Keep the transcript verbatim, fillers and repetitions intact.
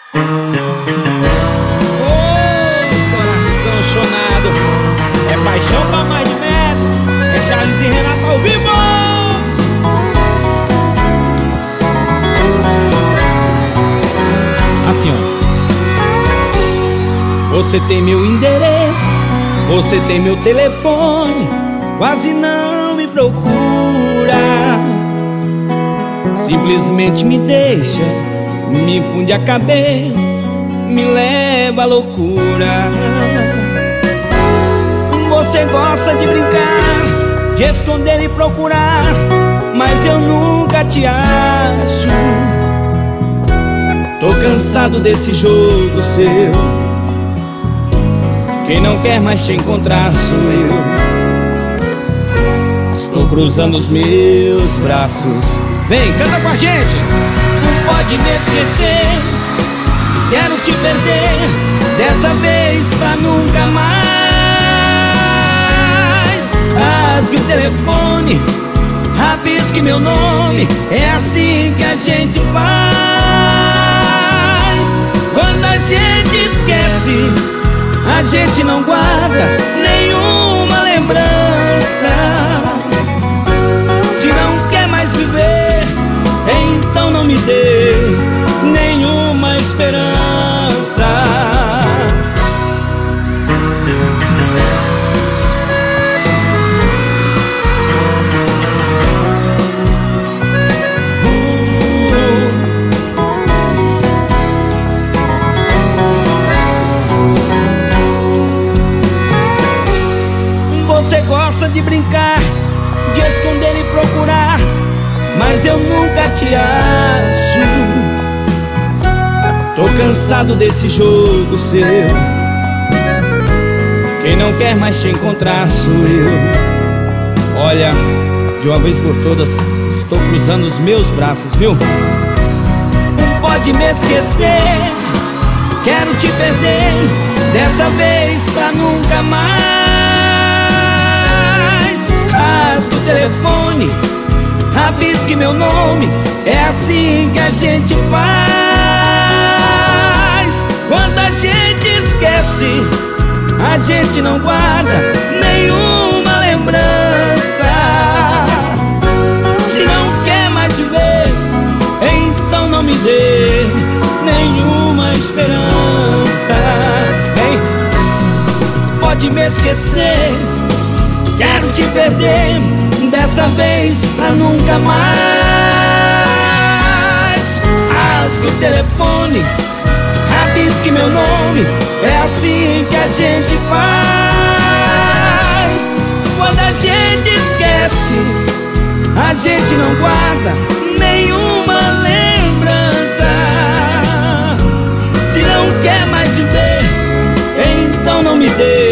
Coração chonado, é paixão pra mais de metro, é Charles e Renato ao vivo. Assim, ó. Você tem meu endereço, você tem meu telefone, quase não me procura, simplesmente me deixa, me funde a cabeça, me leva à loucura. Você gosta de brincar, de esconder e procurar, mas eu nunca te acho. Tô cansado desse jogo seu, quem não quer mais te encontrar sou eu. Estou cruzando os meus braços. Vem, canta com a gente. Não pode me esquecer, quero te perder, dessa vez pra nunca mais. Rasgue o telefone, rabisque meu nome, é assim que a gente faz. Quando a gente esquece, a gente não guarda nenhuma lembrança. Se não quer mais viver, então não me dê nenhuma esperança. Você gosta de brincar, de esconder e procurar, mas eu nunca te acho. Tô cansado desse jogo seu, quem não quer mais te encontrar sou eu. Olha, de uma vez por todas, estou cruzando os meus braços, viu? Não pode me esquecer, quero te perder, dessa vez pra nunca mais. Rasgue o telefone, rabisque meu nome, é assim que a gente faz. Quando a gente esquece, a gente não guarda nenhuma lembrança. Se não quer mais viver, então não me dê nenhuma esperança. Hein? Pode me esquecer, quero te perder, dessa vez pra nunca mais. Rasgue o telefone, rabisque meu nome, é assim que a gente faz. Quando a gente esquece, a gente não guarda nenhuma lembrança. Se não quer mais viver, então não me dê